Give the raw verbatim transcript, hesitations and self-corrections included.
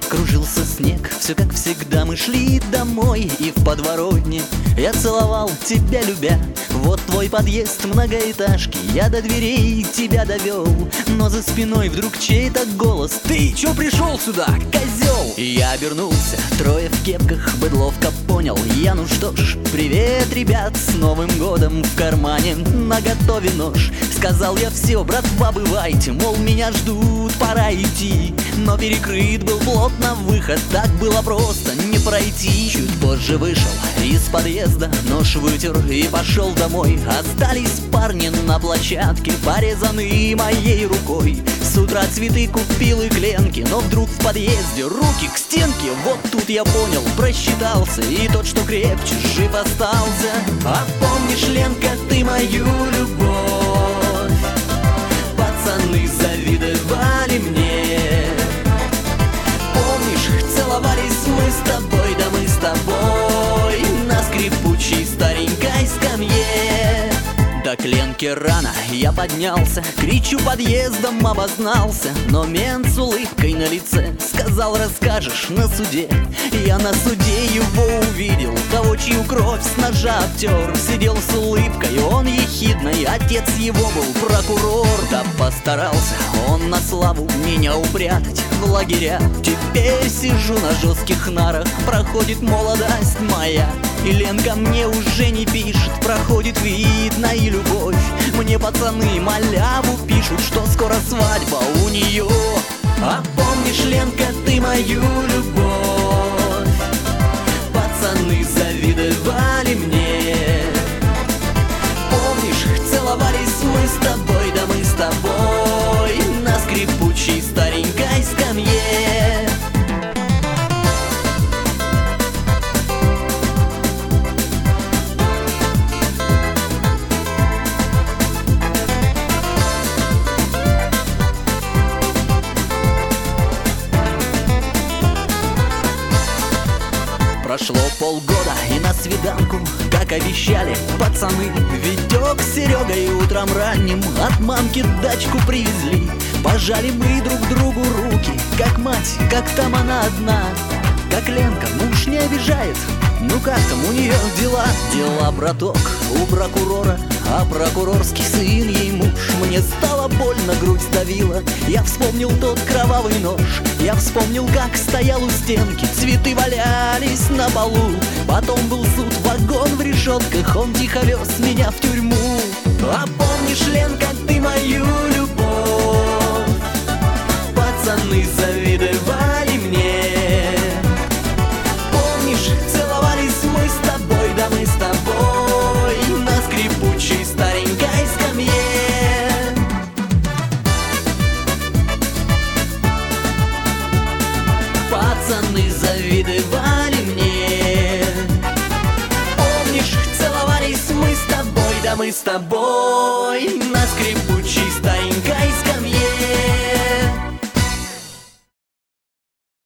кружился снег. Все как всегда, мы шли домой, и в подворотне я целовал тебя, любя. Вот твой подъезд многоэтажки, я до дверей тебя довел. Но за спиной вдруг чей-то голос: ты чё пришел сюда, козел? И я обернулся, трое в кепках, быдловка понял я. Ну что ж, привет, ребят, с Новым годом. В кармане наготове нож. Сказал я: все, братва, бывайте, мол, меня ждут, пора идти. Но перекрыт был плотно выход, так было просто не пройти. Чуть позже вышел из подъезда, нож вытер и пошел домой. Остались парни на площадке, порезанные моей рукой. С утра цветы купил и кленки, но вдруг в подъезде руки к стенке. Вот тут я понял, просчитался, и тот, что крепче, жив остался. А помнишь, Ленка, ты мою любовь? Пацаны завидовали мне. Помнишь, целовались мы с тобой, да мы с тобой на скрипучей старенькой скамье. До кленки рано я поднялся, кричу подъездом, обознался. Но мент с улыбкой на лице сказал: расскажешь на суде. Я на суде его увидел, того, чью кровь с ножа обтер. Сидел с улыбкой он ехидной, отец его был прокурор. Да постарался он на славу меня упрятать в лагеря. Теперь сижу на жестких нарах, проходит молодость моя. И Ленка мне уже не пишет, проходит, видно, и любовь. Мне пацаны маляву пишут, что скоро свадьба у нее. А помнишь, Ленка, ты мою любовь? Пацаны завидовали мне. Помнишь, целовались мы с тобой, да мы с тобой на скрипучей старенькой скамье. Прошло полгода, и на свиданку, как обещали пацаны, Витек с Серегой утром ранним от мамки дачку привезли. Пожали мы друг другу руки, как мать, как там она одна. Как Ленка, муж не обижает, ну как там у нее дела? Дела, браток, у прокурора, а прокурорский сын ей муж. Мне стало больно, грудь сдавила, я вспомнил тот кровавый нож. Я вспомнил, как стоял у стенки, цветы валялись на полу. Потом был суд, вагон в решетках, он тихо вез меня в тюрьму. А помнишь, Ленка, ты мою любовь? Пацаны завидовали мне. Помнишь, целовались мы с тобой, да мы с тобой на скрипучей старенькой скамье. Пацаны завидовали мне. Помнишь, целовались мы с тобой, да мы с тобой